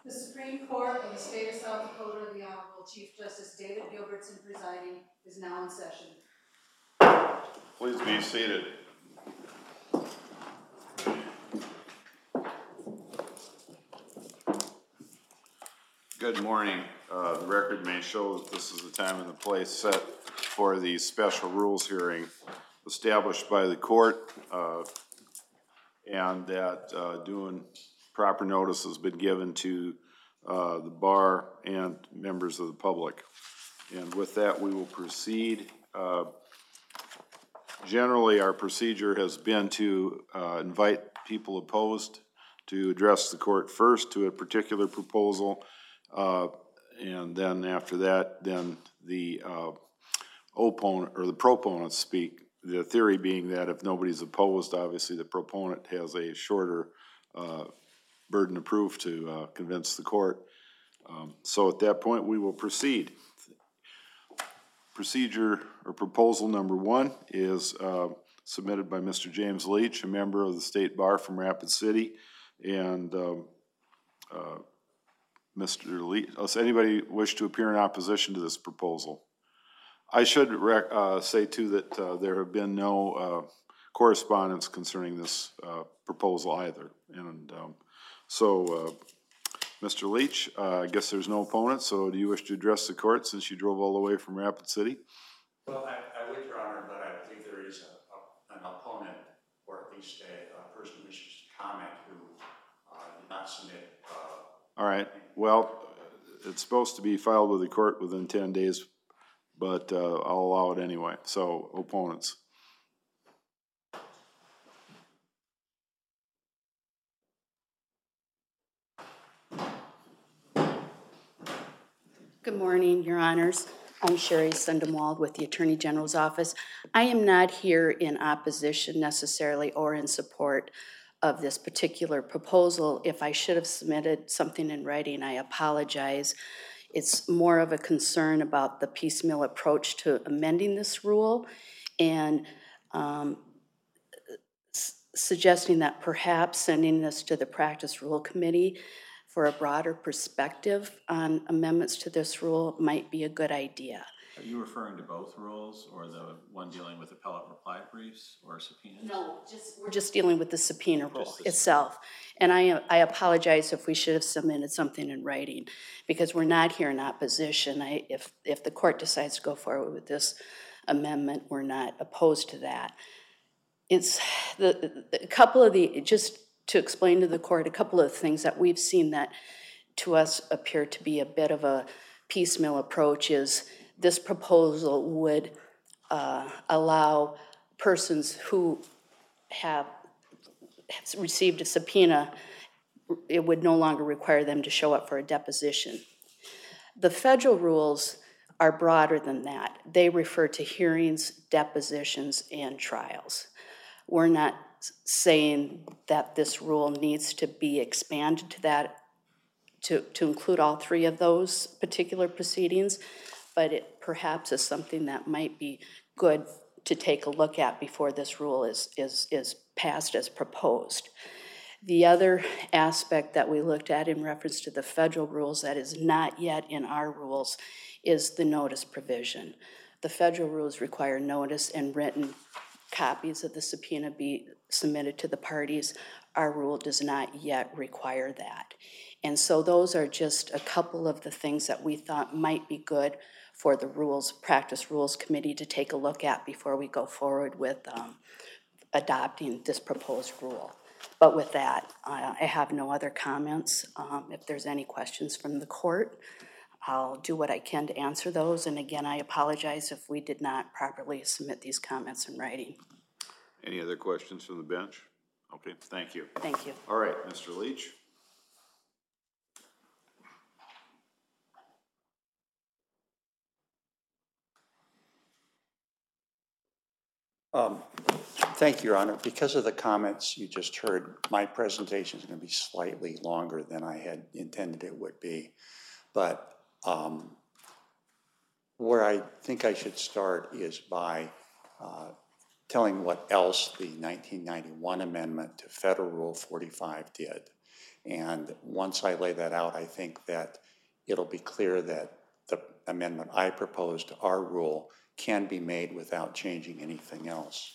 The Supreme Court of the State of South Dakota, the Honorable Chief Justice David Gilbertson presiding, is now in session. Please be seated. Good morning. The record may show that this is the time and the place set for the special rules hearing established by the court, and that doing proper notice has been given to the bar and members of the public. And with that, we will proceed. Generally, our procedure has been to invite people opposed to address the court first to a particular proposal, and then after that, then the opponent or the proponents speak. The theory being that if nobody's opposed, obviously the proponent has a shorter burden of proof to convince the court. So at that point, we will proceed. Procedure or proposal number one is submitted by Mr. James Leach, a member of the State Bar from Rapid City. And Mr. Leach, does anybody wish to appear in opposition to this proposal? I should say too that there have been no correspondence concerning this proposal either. And Mr. Leach, I guess there's no opponent, so do you wish to address the court since you drove all the way from Rapid City? Well, I would, Your Honor, but I believe there is an opponent, or at least a person who wishes to comment who did not submit. All right. Well, it's supposed to be filed with the court within 10 days, but I'll allow it anyway. So, opponents. Good morning, Your Honors. I'm Sherry Sundemwald with the Attorney General's Office. I am not here in opposition necessarily or in support of this particular proposal. If I should have submitted something in writing, I apologize. It's more of a concern about the piecemeal approach to amending this rule and suggesting that perhaps sending this to the Practice Rule Committee for a broader perspective on amendments to this rule might be a good idea. Are you referring to both rules, or the one dealing with appellate reply briefs or subpoenas? No, we're just dealing with the subpoena rule itself. And I apologize if we should have submitted something in writing, because we're not here in opposition. If the court decides to go forward with this amendment, we're not opposed to that. It's a couple of just to explain to the court a couple of things that we've seen that to us appear to be a bit of a piecemeal approach is this proposal would allow persons who have received a subpoena, it would no longer require them to show up for a deposition. The federal rules are broader than that. They refer to hearings, depositions, and trials. We're not saying that this rule needs to be expanded to that, to include all three of those particular proceedings, but it perhaps is something that might be good to take a look at before this rule is passed as proposed. The other aspect that we looked at in reference to the federal rules that is not yet in our rules is the notice provision. The federal rules require notice and written copies of the subpoena be submitted to the parties. Our rule does not yet require that. And so those are just a couple of the things that we thought might be good for the Practice Rules Committee to take a look at before we go forward with adopting this proposed rule. But with that, I have no other comments. If there's any questions from the court, I'll do what I can to answer those. And again, I apologize if we did not properly submit these comments in writing. Any other questions from the bench? Okay, thank you. Thank you. All right, Mr. Leach. Thank you, Your Honor. Because of the comments you just heard, my presentation is going to be slightly longer than I had intended it would be. But where I think I should start is by telling what else the 1991 amendment to Federal Rule 45 did. And once I lay that out, I think that it'll be clear that the amendment I proposed to our rule can be made without changing anything else.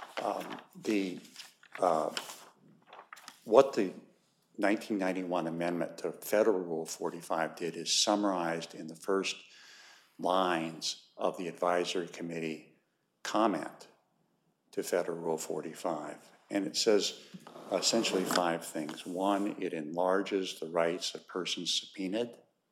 What the 1991 amendment to Federal Rule 45 did is summarized in the first lines of the advisory committee comment to Federal Rule 45. And it says essentially 5 things. 1, it enlarges the rights of persons subpoenaed.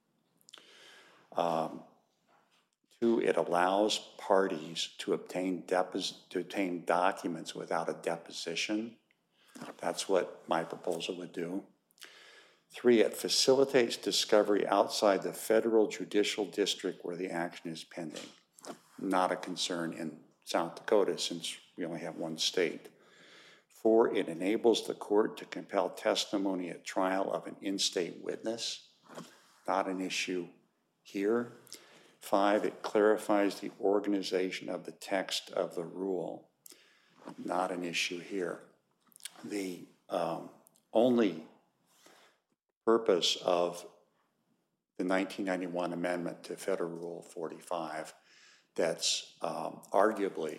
2, it allows parties to obtain documents without a deposition. That's what my proposal would do. 3, it facilitates discovery outside the federal judicial district where the action is pending. Not a concern in South Dakota since we only have one state. 4, it enables the court to compel testimony at trial of an in-state witness. Not an issue here. 5, it clarifies the organization of the text of the rule. Not an issue here. The only purpose of the 1991 amendment to Federal Rule 45 that's arguably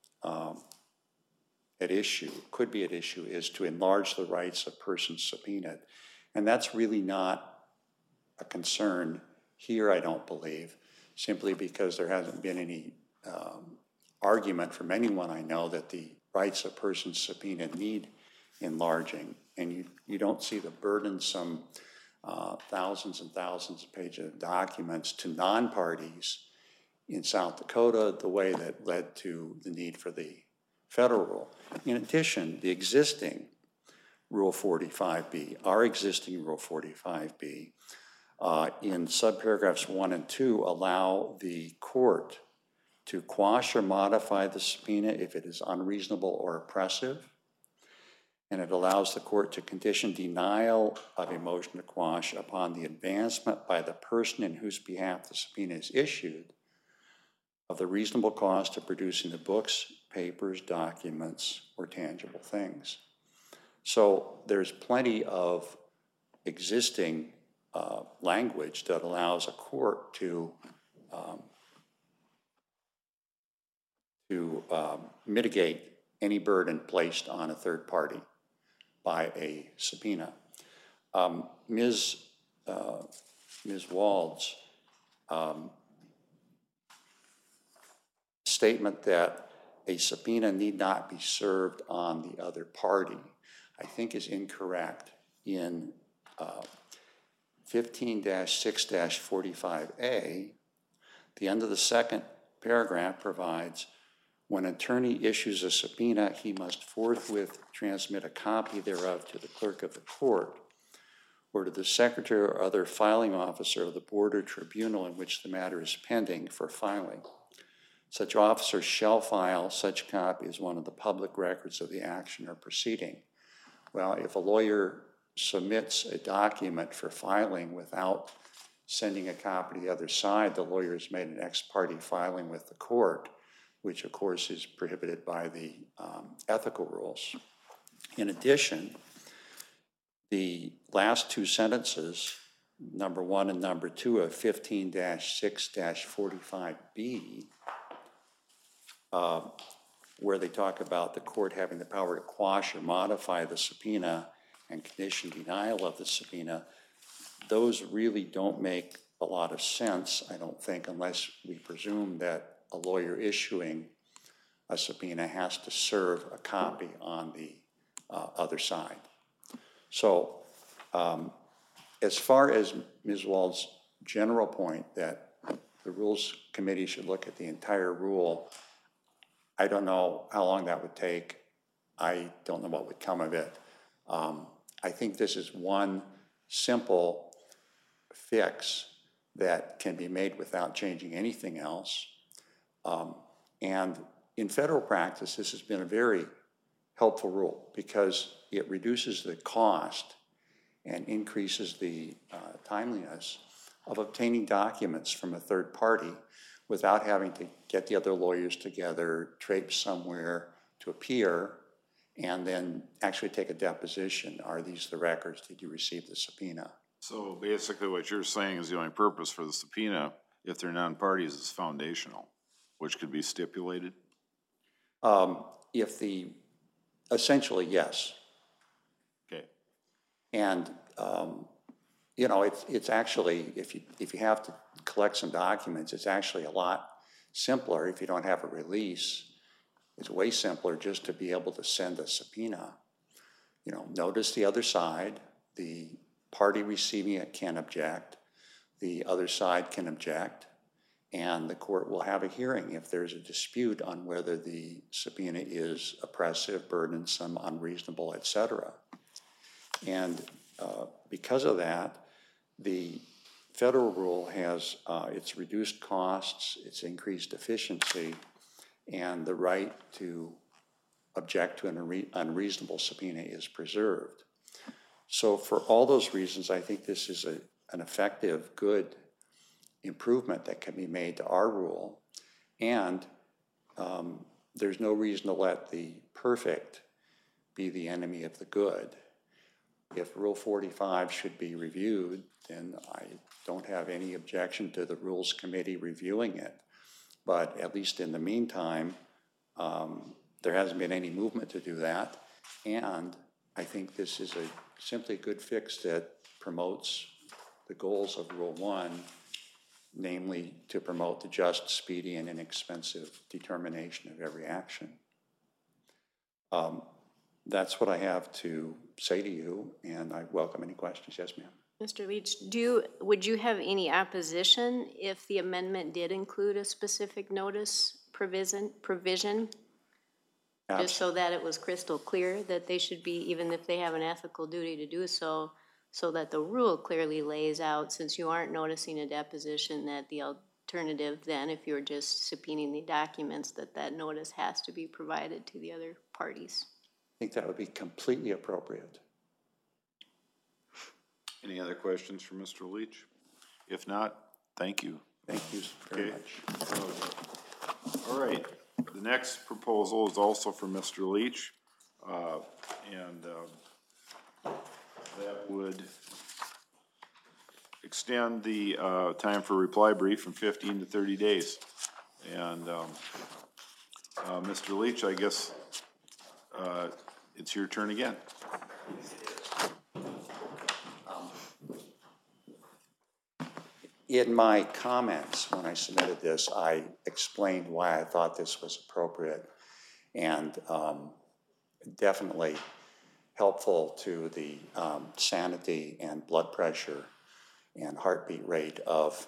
at issue, could be at issue, is to enlarge the rights of persons subpoenaed. And that's really not a concern here, I don't believe, simply because there hasn't been any argument from anyone I know that the rights of persons subpoenaed need enlarging. And you don't see the burdensome thousands and thousands of pages of documents to non-parties in South Dakota the way that led to the need for the federal rule. In addition, the existing Rule 45B, our existing Rule 45B, in subparagraphs 1 and 2 allow the court to quash or modify the subpoena if it is unreasonable or oppressive. And it allows the court to condition denial of a motion to quash upon the advancement by the person in whose behalf the subpoena is issued of the reasonable cost of producing the books, papers, documents, or tangible things. So there's plenty of existing language that allows a court to mitigate any burden placed on a third party by a subpoena. Ms. Wald's statement that a subpoena need not be served on the other party, I think is incorrect. In 15-6-45A, the end of the second paragraph provides, when an attorney issues a subpoena, he must forthwith transmit a copy thereof to the clerk of the court or to the secretary or other filing officer of the board or tribunal in which the matter is pending for filing. Such officer shall file such copy as one of the public records of the action or proceeding. Well, if a lawyer submits a document for filing without sending a copy to the other side, the lawyer has made an ex parte filing with the court, which of course is prohibited by the ethical rules. In addition, the last 2 sentences, number 1 and number 2 of 15-6-45B, where they talk about the court having the power to quash or modify the subpoena and condition denial of the subpoena, those really don't make a lot of sense, I don't think, unless we presume that a lawyer issuing a subpoena has to serve a copy on the other side. So as far as Ms. Wald's general point that the Rules Committee should look at the entire rule, I don't know how long that would take. I don't know what would come of it. I think this is one simple fix that can be made without changing anything else. And in federal practice, this has been a very helpful rule because it reduces the cost and increases the timeliness of obtaining documents from a third party without having to get the other lawyers together, traipse somewhere to appear, and then actually take a deposition. Are these the records? Did you receive the subpoena? So basically what you're saying is the only purpose for the subpoena, if they're non-parties, is foundational, which could be stipulated? Essentially, yes. Okay. And, you know, it's actually, if you have to collect some documents, it's actually a lot simpler if you don't have a release. It's way simpler just to be able to send a subpoena. You know, notice the other side, the party receiving it can object, the other side can object, and the court will have a hearing if there's a dispute on whether the subpoena is oppressive, burdensome, unreasonable, etc. And because of that, the federal rule has its reduced costs, its increased efficiency, and the right to object to an unreasonable subpoena is preserved. So for all those reasons, I think this is an effective, good improvement that can be made to our rule. And there's no reason to let the perfect be the enemy of the good. If Rule 45 should be reviewed, then I don't have any objection to the Rules Committee reviewing it. But at least in the meantime, there hasn't been any movement to do that. And I think this is simply a good fix that promotes the goals of Rule 1, namely to promote the just, speedy, and inexpensive determination of every action. That's what I have to say to you, and I welcome any questions. Yes, ma'am. Mr. Leach, would you have any opposition if the amendment did include a specific notice provision? Just so that it was crystal clear that they should be, even if they have an ethical duty to do so, so that the rule clearly lays out, since you aren't noticing a deposition, that the alternative then, if you're just subpoenaing the documents, that notice has to be provided to the other parties. I think that would be completely appropriate. Any other questions for Mr. Leach? If not, thank you. Thank you very much. All right, the next proposal is also for Mr. Leach, and that would extend the time for reply brief from 15 to 30 days. And Mr. Leach, I guess it's your turn again. In my comments when I submitted this, I explained why I thought this was appropriate and definitely helpful to the sanity and blood pressure and heartbeat rate of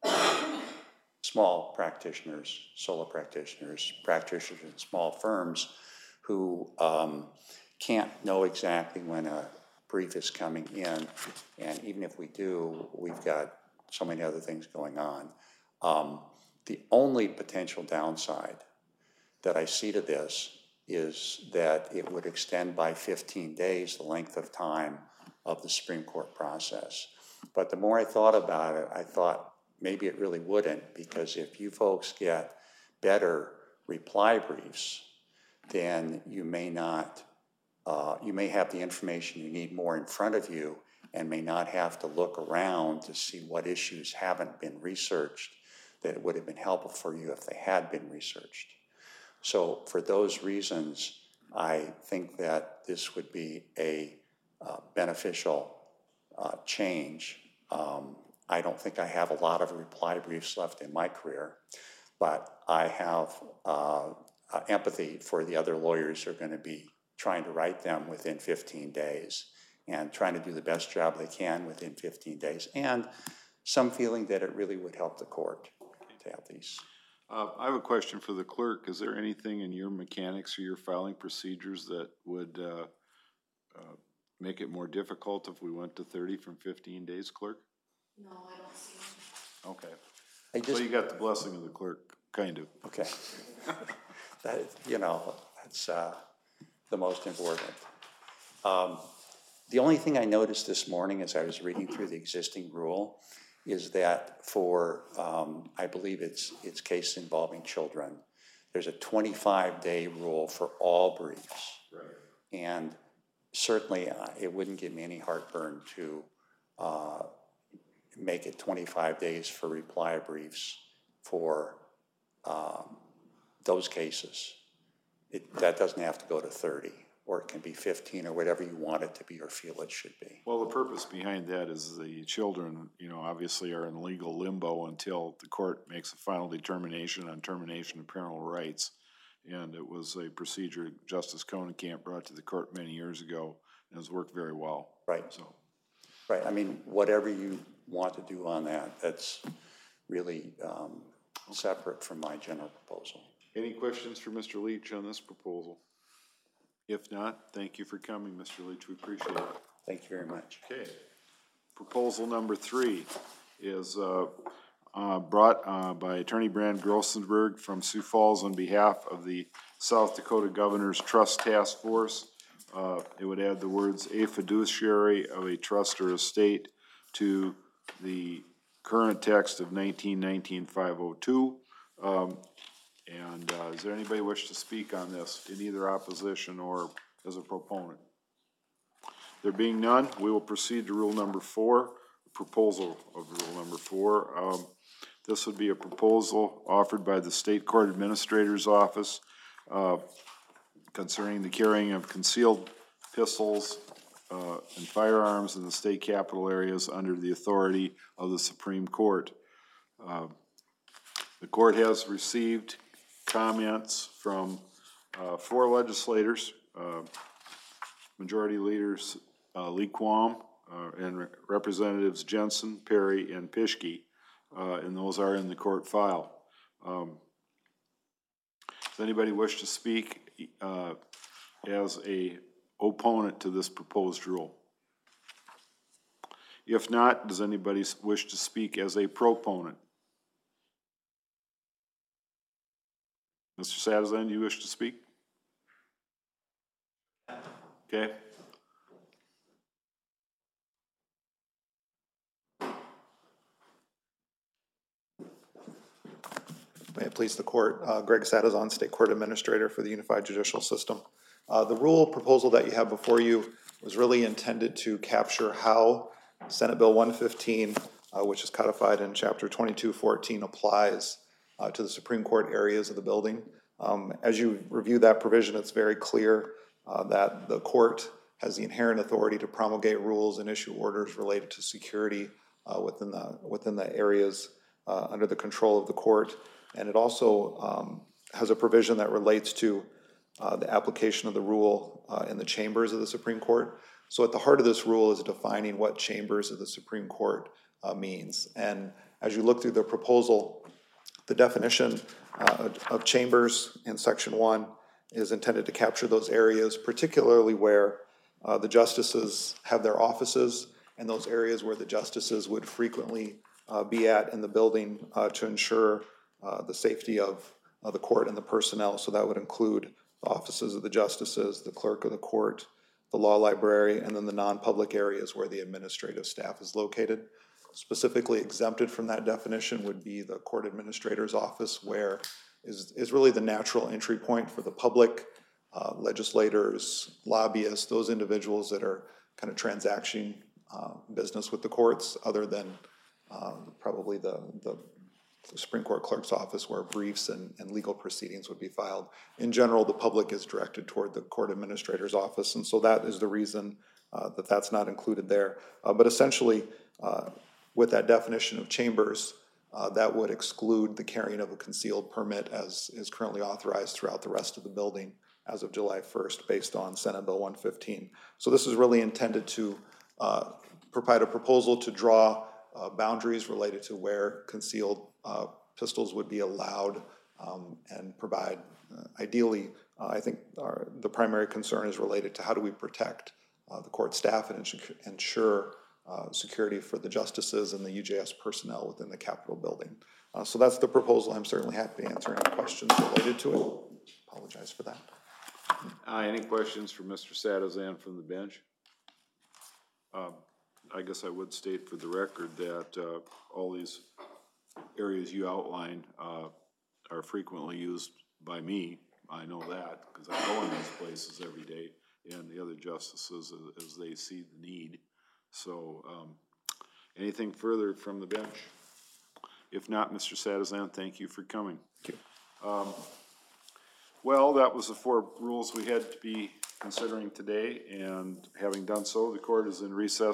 small practitioners, solo practitioners, practitioners in small firms who can't know exactly when a brief is coming in. And even if we do, we've got so many other things going on. The only potential downside that I see to this is that it would extend by 15 days the length of time of the Supreme Court process. But the more I thought about it, I thought maybe it really wouldn't, because if you folks get better reply briefs, then you may not, you may have the information you need more in front of you and may not have to look around to see what issues haven't been researched that would have been helpful for you if they had been researched. So for those reasons, I think that this would be a beneficial change. I don't think I have a lot of reply briefs left in my career, but I have empathy for the other lawyers who are going to be trying to write them within 15 days and trying to do the best job they can within 15 days, and some feeling that it really would help the court to have these. I have a question for the clerk. Is there anything in your mechanics or your filing procedures that would make it more difficult if we went to 30 from 15 days, clerk? No, I don't see it. Okay. So you got the blessing of the clerk, kind of. Okay. That, you know, that's the most important. The only thing I noticed this morning as I was reading through the existing rule is that for, I believe it's cases involving children, there's a 25-day rule for all briefs. Right. And certainly, it wouldn't give me any heartburn to make it 25 days for reply briefs for those cases. That doesn't have to go to 30, or it can be 15, or whatever you want it to be or feel it should be. Well, the purpose behind that is the children, you know, obviously are in legal limbo until the court makes a final determination on termination of parental rights. And it was a procedure Justice Kohnenkamp brought to the court many years ago, and has worked very well. Right. So, Right, I mean, whatever you want to do on that, that's really separate from my general proposal. any questions for Mr. Leach on this proposal? If not, thank you for coming, Mr. Leach, we appreciate it. Thank you very much. Okay. Proposal number 3 is brought by Attorney Brand Grossenberg from Sioux Falls on behalf of the South Dakota Governor's Trust Task Force. It would add the words "a fiduciary of a trust or estate" to the current text of 1919-502. And is there anybody wish to speak on this in either opposition or as a proponent? There being none, we will proceed to rule number 4, proposal of rule number 4. This would be a proposal offered by the State Court Administrator's Office concerning the carrying of concealed pistols and firearms in the state capital areas under the authority of the Supreme Court. The court has received comments from 4 legislators, Majority Leaders Lee Quam and Representatives Jensen, Perry, and Pischke, and those are in the court file. Does anybody wish to speak as a opponent to this proposed rule? If not, does anybody wish to speak as a proponent? Mr. Satterthwaite, do you wish to speak? Okay. May it please the court, Greg Satterthwaite, State Court Administrator for the Unified Judicial System. The rule proposal that you have before you was really intended to capture how Senate Bill 115, which is codified in Chapter 2214, applies to the Supreme Court areas of the building. As you review that provision, it's very clear that the court has the inherent authority to promulgate rules and issue orders related to security within the areas under the control of the court. And it also has a provision that relates to the application of the rule in the chambers of the Supreme Court. So at the heart of this rule is defining what chambers of the Supreme Court means. And as you look through the proposal, the definition of chambers in Section 1 is intended to capture those areas, particularly where the justices have their offices and those areas where the justices would frequently be at in the building to ensure the safety of the court and the personnel. So that would include the offices of the justices, the clerk of the court, the law library, and then the non-public areas where the administrative staff is located. Specifically exempted from that definition would be the court administrator's office, where is really the natural entry point for the public, legislators, lobbyists, those individuals that are kind of transacting business with the courts, other than probably the Supreme Court clerk's office, where briefs and legal proceedings would be filed. In general, the public is directed toward the court administrator's office, and so that is the reason that that's not included there. But essentially, with that definition of chambers, that would exclude the carrying of a concealed permit as is currently authorized throughout the rest of the building as of July 1st, based on Senate Bill 115. So this is really intended to provide a proposal to draw boundaries related to where concealed pistols would be allowed and provide, ideally, I think the primary concern is related to how do we protect the court staff and ensure security for the justices and the UJS personnel within the Capitol building. So that's the proposal. I'm certainly happy to answer any questions related to it. Apologize for that. Any questions for Mr. Satterthwaite from the bench? I guess I would state for the record that all these areas you outlined are frequently used by me. I know that because I go in these places every day. and the other justices as they see the need. So, anything further from the bench? If not, Mr. Satizan, thank you for coming. Thank you. Well, that was the 4 rules we had to be considering today, and having done so, the court is in recess